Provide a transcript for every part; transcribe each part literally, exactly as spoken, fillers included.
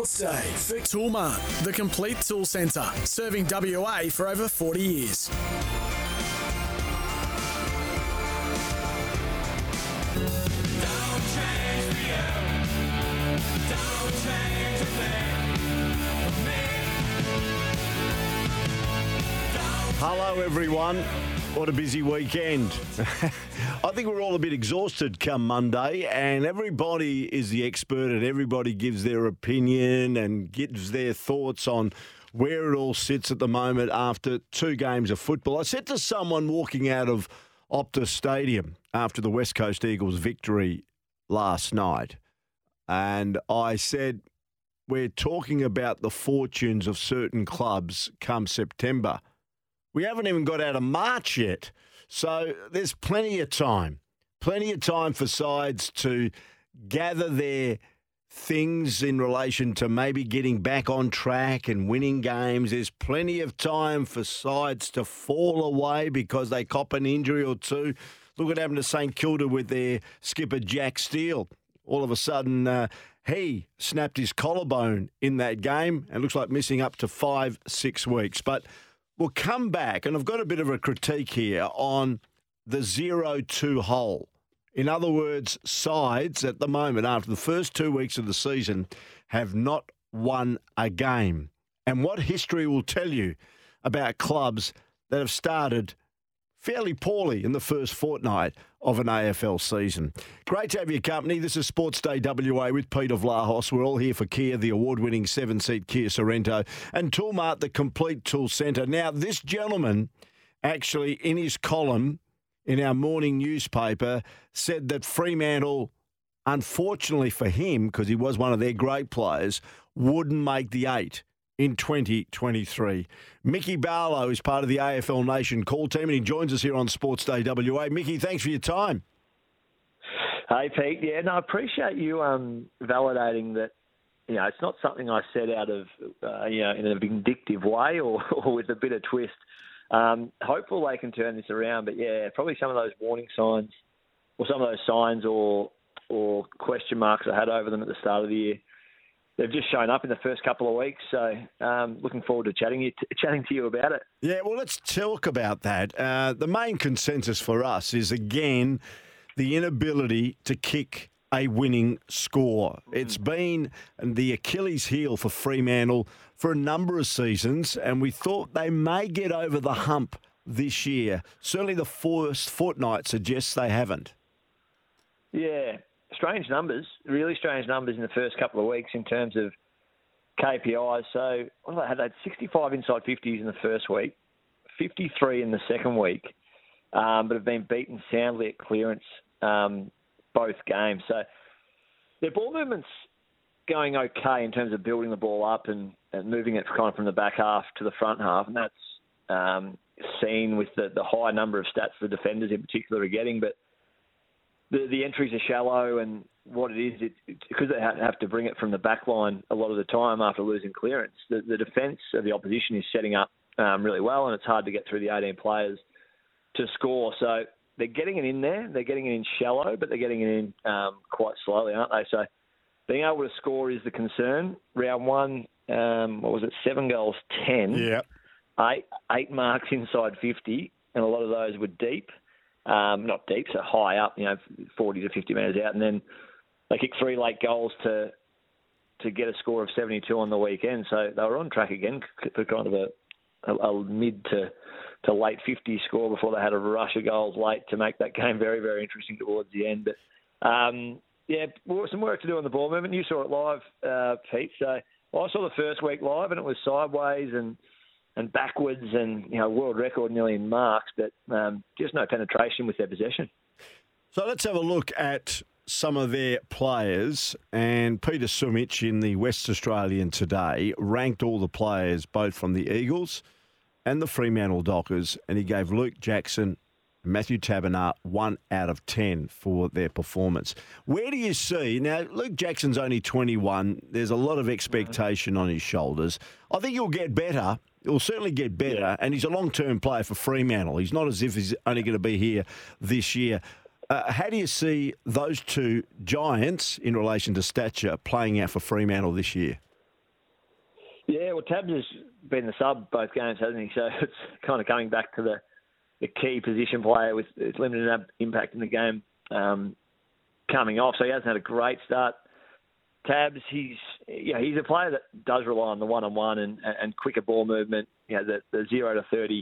Sports Day for Toolmart, the complete tool centre, serving W A for over forty years. Don't change for you. Don't change a thing for me. Hello, everyone. What a busy weekend. I think we're all a bit exhausted come Monday, and everybody is the expert and everybody gives their opinion and gives their thoughts on where it all sits at the moment after two games of football. I said to someone walking out of Optus Stadium after the West Coast Eagles victory last night, and I said, we're talking about the fortunes of certain clubs come September. We haven't even got out of March yet. So there's plenty of time, plenty of time for sides to gather their things in relation to maybe getting back on track and winning games. There's plenty of time for sides to fall away because they cop an injury or two. Look what happened to St Kilda with their skipper Jack Steele. All of a sudden, uh, he snapped his collarbone in that game and looks like missing up to five, six weeks. But we'll come back, and I've got a bit of a critique here on the zero two hole. In other words, sides at the moment, after the first two weeks of the season, have not won a game. And what history will tell you about clubs that have started fairly poorly in the first fortnight of an A F L season. Great to have your company. This is Sports Day W A with Peter Vlahos. We're all here for Kia, the award-winning seven-seat Kia Sorrento, and Toolmart, the complete tool centre. Now, this gentleman actually, in his column in our morning newspaper, said that Fremantle, unfortunately for him, because he was one of their great players, wouldn't make the eight in twenty twenty-three. Mickey Barlow is part of the A F L Nation call team, and he joins us here on Sports Day W A. Mickey, thanks for your time. Hey, Pete. Yeah, no, I appreciate you um, validating that. You know, it's not something I said out of, uh, you know, in a vindictive way or, or with a bit of twist. Um, hopeful they can turn this around, but yeah, probably some of those warning signs, or some of those signs or or question marks I had over them at the start of the year, they've just shown up in the first couple of weeks. So um, looking forward to chatting you, chatting to you about it. Yeah, well, let's talk about that. Uh, the main consensus for us is, again, the inability to kick a winning score. It's been the Achilles heel for Fremantle for a number of seasons, and we thought they may get over the hump this year. Certainly the first fortnight suggests they haven't. Yeah. Strange numbers, really strange numbers in the first couple of weeks in terms of K P Is. So what have they had? They had sixty-five inside fifties in the first week, fifty-three in the second week, um, but have been beaten soundly at clearance um, both games. So their ball movement's going okay in terms of building the ball up and, and moving it kind of from the back half to the front half, and that's um, seen with the, the high number of stats the defenders in particular are getting, but The, the entries are shallow, and what it is, it, it, because they have to bring it from the back line a lot of the time after losing clearance, the, the defence of the opposition is setting up um, really well, and it's hard to get through the eighteen players to score. So they're getting it in there. They're getting it in shallow, but they're getting it in um, quite slowly, aren't they? So being able to score is the concern. Round one, um, what was it, seven goals, ten. Yeah. Eight, eight marks inside fifty, and a lot of those were deep. Um, not deep, so high up, you know, forty to fifty metres out. And then they kicked three late goals to to get a score of seventy-two on the weekend. So they were on track again for kind of a, a, a mid to, to late fifties score before they had a rush of goals late to make that game very, very interesting towards the end. But, um, yeah, some work to do on the ball movement. You saw it live, uh, Pete. So well, I saw the first week live, and it was sideways and and backwards and, you know, world record nearly in marks, but um, just no penetration with their possession. So let's have a look at some of their players. And Peter Sumich in the West Australian today ranked all the players, both from the Eagles and the Fremantle Dockers, and he gave Luke Jackson, Matthew Taberner, one out of ten for their performance. Where do you see, now Luke Jackson's only twenty-one, there's a lot of expectation on his shoulders. I think he'll get better. He'll certainly get better, yeah. And he's a long-term player for Fremantle. He's not as if he's only going to be here this year. Uh, how do you see those two giants in relation to stature playing out for Fremantle this year? Yeah, well, Tabs has been the sub both games, hasn't he? So it's kind of coming back to the, the key position player with limited impact in the game um, coming off. So he hasn't had a great start. Tabs, he's yeah, he's a player that does rely on the one-on-one and, and quicker ball movement. You know, the, the zero to thirty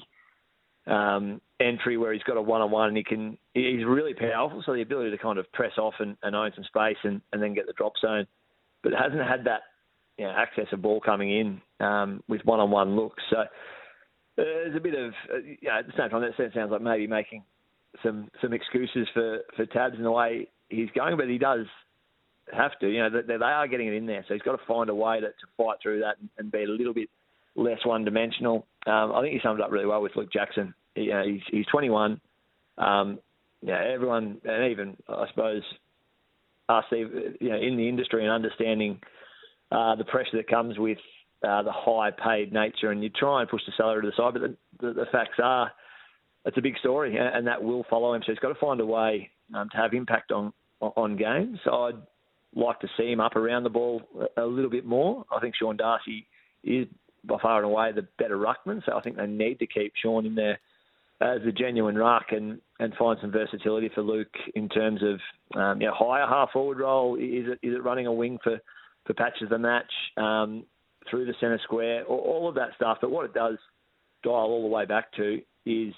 um, entry where he's got a one-on-one and he can. He's really powerful. So the ability to kind of press off and, and own some space and, and then get the drop zone, but it hasn't had that you know, access of ball coming in um, with one-on-one looks. So uh, there's a bit of uh, you know, at the same time that sounds like maybe making some some excuses for, for Tabs in the way he's going, but he does have to. You know, they, they are getting it in there, so he's got to find a way to, to fight through that and, and be a little bit less one-dimensional. Um, I think he summed it up really well with Luke Jackson. You know, he's, he's twenty-one. Um, yeah, everyone, and even I suppose us, you know, in the industry and understanding uh, the pressure that comes with uh, the high-paid nature, and you try and push the salary to the side, but the, the, the facts are it's a big story, and, and that will follow him. So he's got to find a way um, to have impact on on games. So I'd like to see him up around the ball a, a little bit more. I think Sean Darcy is by far and away the better ruckman, so I think they need to keep Sean in there as a genuine ruck and, and find some versatility for Luke in terms of um, you know, higher half-forward role. Is it is it running a wing for, for patches of the match um, through the centre square, all, all of that stuff. But what it does dial all the way back to is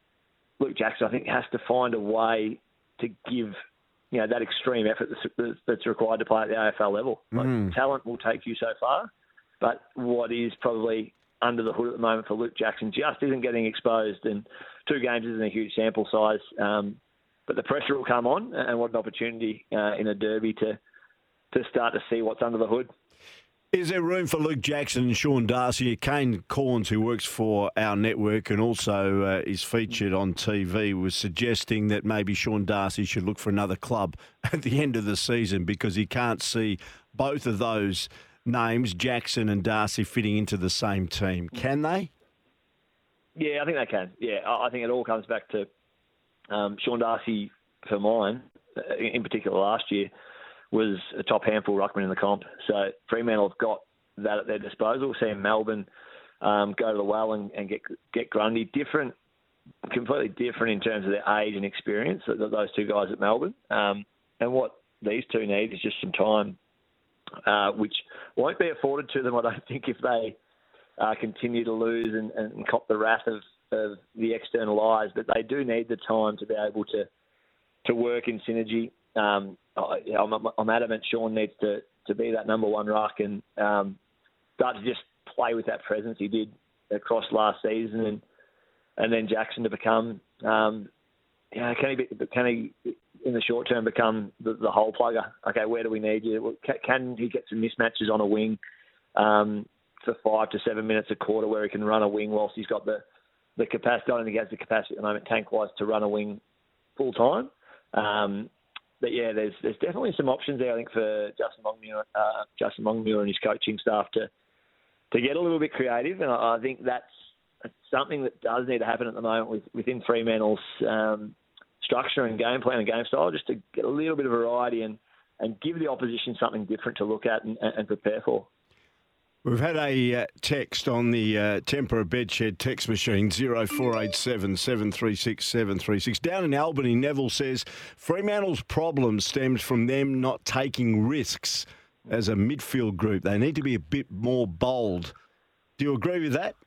Luke Jackson, I think, has to find a way to give you know, that extreme effort that's, that's required to play at the A F L level. Like, mm. Talent will take you so far, but what is probably under the hood at the moment for Luke Jackson just isn't getting exposed, and two games isn't a huge sample size, um, but the pressure will come on, and what an opportunity uh, in a derby to to start to see what's under the hood. Is there room for Luke Jackson and Sean Darcy? Kane Corns, who works for our network and also uh, is featured on T V, was suggesting that maybe Sean Darcy should look for another club at the end of the season because he can't see both of those names, Jackson and Darcy, fitting into the same team. Can they? Yeah, I think they can. Yeah, I think it all comes back to um, Sean Darcy, for mine, in particular last year, was a top handful ruckman in the comp. So Fremantle have got that at their disposal. Seeing Melbourne um, go to the well and, and get get Grundy. Different, completely different in terms of their age and experience, those two guys at Melbourne. Um, and what these two need is just some time, uh, which won't be afforded to them, I don't think, if they uh, continue to lose and, and cop the wrath of, of the external eyes. But they do need the time to be able to, to work in synergy. Um, I, I'm, I'm adamant Sean needs to, to be that number one ruck and um, start to just play with that presence he did across last season, and and then Jackson to become, um, you know, can he be, can he in the short term become the, the hole plugger? Okay, where do we need you? Can, can he get some mismatches on a wing um, for five to seven minutes a quarter where he can run a wing whilst he's got the the capacity? I don't think he has the capacity at the moment, tank wise, to run a wing full time. Um, But yeah, there's there's definitely some options there, I think, for Justin Longmuir, uh, Justin Longmuir and his coaching staff to to get a little bit creative, and I, I think that's, that's something that does need to happen at the moment with, within Fremantle's um, structure and game plan and game style, just to get a little bit of variety and, and give the opposition something different to look at and, and prepare for. We've had a uh, text on the uh, Tempera Bedshed text machine, zero four eight seven, seven three six, seven three six. Down in Albany, Neville says, Fremantle's problem stems from them not taking risks as a midfield group. They need to be a bit more bold. Do you agree with that?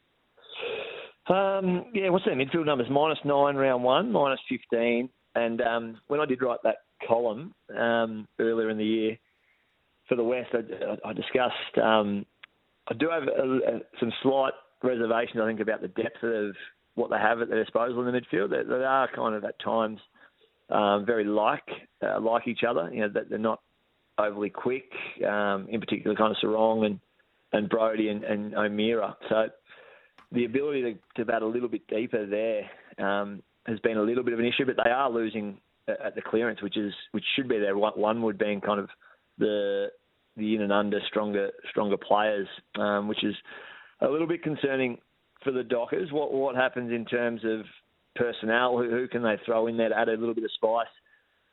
Um, yeah, what's their midfield numbers? Minus nine round one, minus fifteen. And um, when I did write that column um, earlier in the year, for the West, I, I discussed, um, I do have a, a, some slight reservations, I think, about the depth of what they have at their disposal in the midfield. They, they are kind of at times um, very like uh, like each other. You know, that they're not overly quick, um, in particular kind of Sarong and, and Brody and, and O'Meara. So the ability to, to bat a little bit deeper there um, has been a little bit of an issue, but they are losing at the clearance, which is which should be there. One would being kind of the the in and under stronger stronger players, um, which is a little bit concerning for the Dockers. What what happens in terms of personnel? Who, who can they throw in there to add a little bit of spice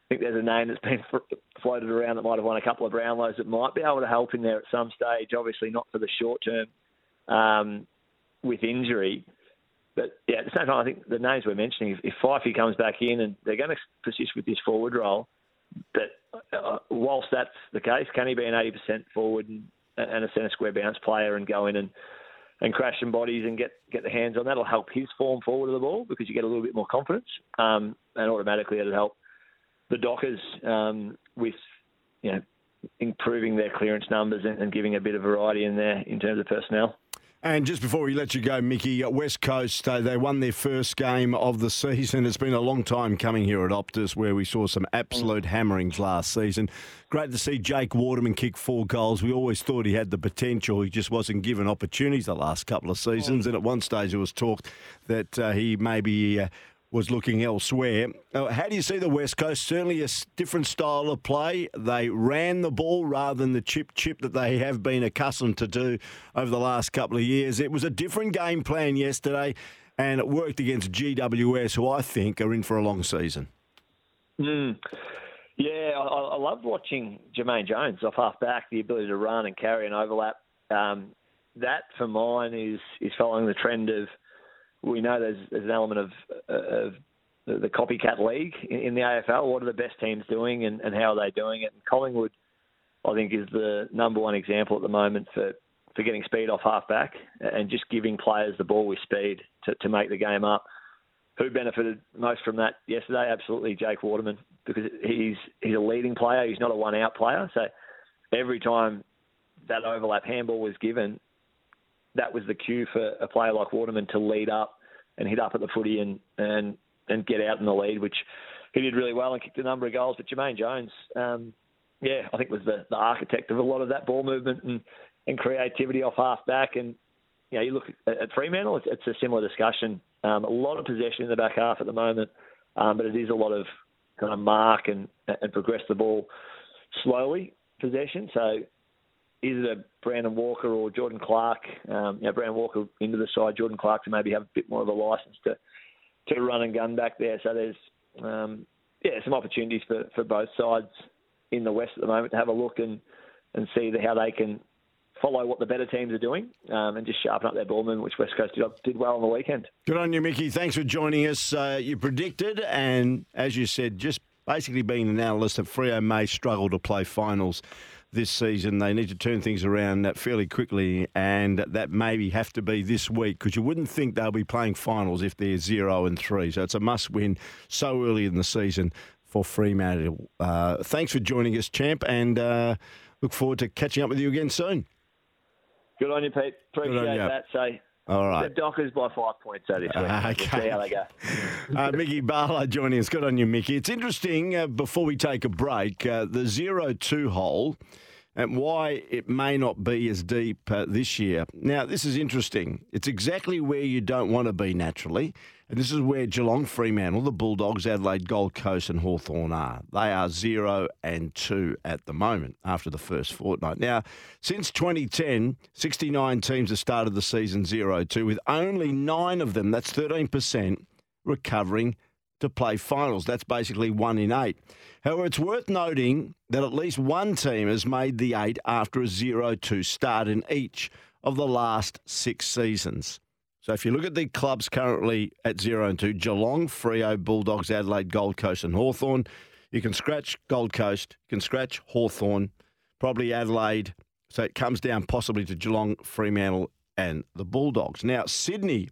think there's a name that's been floated around that might have won a couple of Brownlows that might be able to help in there at some stage. Obviously not for the short term um, with injury. But, yeah, at the same time, I think the names we're mentioning, if, if Fifey comes back in and they're going to persist with this forward role, but uh, whilst that's the case, can he be an eighty percent forward and, and a centre square bounce player and go in and, and crash some bodies and get, get the hands on? That'll help his form forward of the ball because you get a little bit more confidence, um, and automatically it'll help the Dockers um, with, you know, improving their clearance numbers and, and giving a bit of variety in there in terms of personnel. And just before we let you go, Mickey, West Coast, uh, they won their first game of the season. It's been a long time coming here at Optus where we saw some absolute hammerings last season. Great to see Jake Waterman kick four goals. We always thought he had the potential. He just wasn't given opportunities the last couple of seasons. And at one stage there was talk that uh, he maybe... Uh, was looking elsewhere. Uh, how do you see the West Coast? Certainly a s- different style of play. They ran the ball rather than the chip-chip that they have been accustomed to do over the last couple of years. It was a different game plan yesterday, and it worked against G W S, who I think are in for a long season. Mm. Yeah, I, I loved watching Jermaine Jones off half-back, the ability to run and carry and overlap. Um, that, for mine, is is following the trend of we know there's, there's an element of, of the, the copycat league in, in the A F L. What are the best teams doing and, and how are they doing it? And Collingwood, I think, is the number one example at the moment for, for getting speed off half-back and just giving players the ball with speed to, to make the game up. Who benefited most from that yesterday? Absolutely Jake Waterman, because he's he's a leading player. He's not a one-out player. So every time that overlap handball was given, that was the cue for a player like Waterman to lead up and hit up at the footy and, and, and get out in the lead, which he did really well and kicked a number of goals. But Jermaine Jones, um, yeah, I think was the, the architect of a lot of that ball movement and, and creativity off half-back. And, you know, you look at, at Fremantle, it's, it's a similar discussion. Um, a lot of possession in the back half at the moment, um, but it is a lot of kind of mark and, and progress the ball slowly possession. So, is it a Brandon Walker or Jordan Clark? Um, you know, Brandon Walker into the side, Jordan Clark to maybe have a bit more of a licence to, to run and gun back there. So there's, um, yeah, some opportunities for, for both sides in the West at the moment to have a look and, and see the, how they can follow what the better teams are doing um, and just sharpen up their ball movement, which West Coast did, did well on the weekend. Good on you, Mickey. Thanks for joining us. Uh, you predicted, and as you said, just basically being an analyst, that Freo may struggle to play finals this season. They need to turn things around fairly quickly, and that maybe have to be this week, because you wouldn't think they'll be playing finals if they're zero and three. So it's a must-win so early in the season for Fremantle. Uh, thanks for joining us, champ, and uh, look forward to catching up with you again soon. Good on you, Pete. Appreciate that. So, all right. The Dockers by five points so this week. Uh, okay. We'll see how they go. uh, Mickey Barlow joining us. Good on you, Mickey. It's interesting, uh, before we take a break, uh, the zero two hole and why it may not be as deep uh, this year. Now, this is interesting. It's exactly where you don't want to be naturally. And this is where Geelong, Fremantle, the Bulldogs, Adelaide, Gold Coast and Hawthorn are. They are zero and two at the moment after the first fortnight. Now, since twenty ten, sixty-nine teams have started the season zero two, with only nine of them, that's thirteen percent, recovering to play finals. That's basically one in eight. However, it's worth noting that at least one team has made the eight after a zero two start in each of the last six seasons. So if you look at the clubs currently at zero and two, Geelong, Freo, Bulldogs, Adelaide, Gold Coast and Hawthorn, you can scratch Gold Coast, you can scratch Hawthorn, probably Adelaide. So it comes down possibly to Geelong, Fremantle and the Bulldogs. Now, Sydney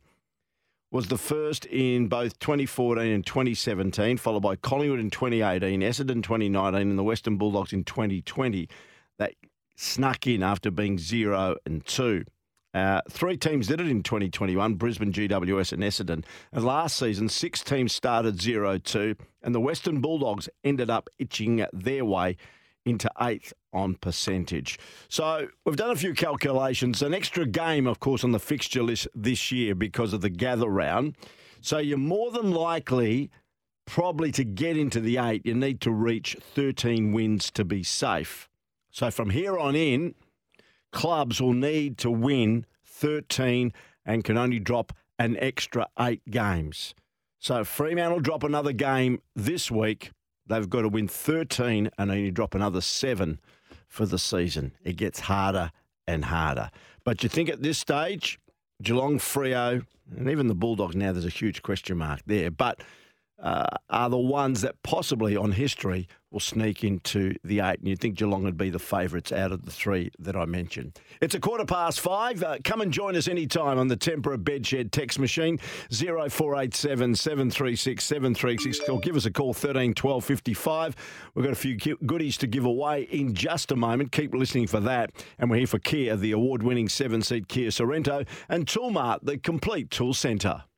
was the first in both twenty fourteen and twenty seventeen, followed by Collingwood in twenty eighteen, Essendon twenty nineteen and the Western Bulldogs in twenty twenty. They snuck in after being zero and two. Uh, three teams did it in twenty twenty-one, Brisbane, G W S and Essendon. And last season, six teams started zero two, and the Western Bulldogs ended up itching their way into eighth on percentage. So we've done a few calculations. An extra game, of course, on the fixture list this year because of the gather round. So you're more than likely probably to get into the eight, you need to reach thirteen wins to be safe. So from here on in, clubs will need to win thirteen and can only drop an extra eight games. So Fremantle drop another game this week. They've got to win thirteen and only drop another seven for the season. It gets harder and harder. But you think at this stage, Geelong, Freo, and even the Bulldogs now, there's a huge question mark there, but uh, are the ones that possibly on history will sneak into the eight. And you'd think Geelong would be the favourites out of the three that I mentioned. It's a quarter past five. Uh, come and join us anytime on the Tempera Bedshed text machine, zero four eight seven, seven three six, seven three six. Or give us a call, thirteen twelve fifty-five. We've got a few goodies to give away in just a moment. Keep listening for that. And we're here for Kia, the award-winning seven-seat Kia Sorrento, and Toolmart, the complete tool centre.